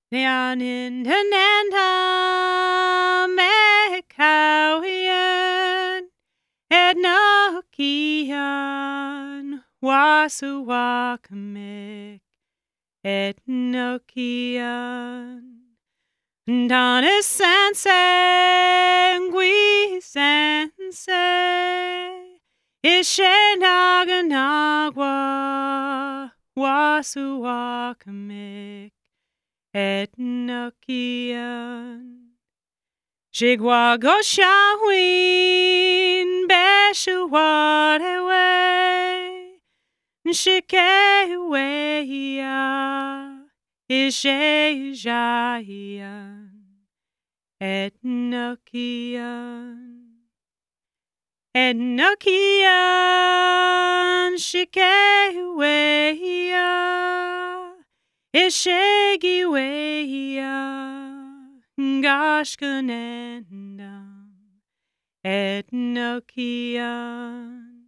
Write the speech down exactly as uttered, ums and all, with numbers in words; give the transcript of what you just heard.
Leanin Hananda Mekawian Etnokian Wasuwakamik Etnokian Donna Sanse Sanse Ishenaganagwa Wasuwakamik Etnokian Jigwagoshahuin Beshuwadewe Shikeweya Ishejahian Etnokian Etnokian Shikeweya Ishegiweya Gashkanendam Etnokian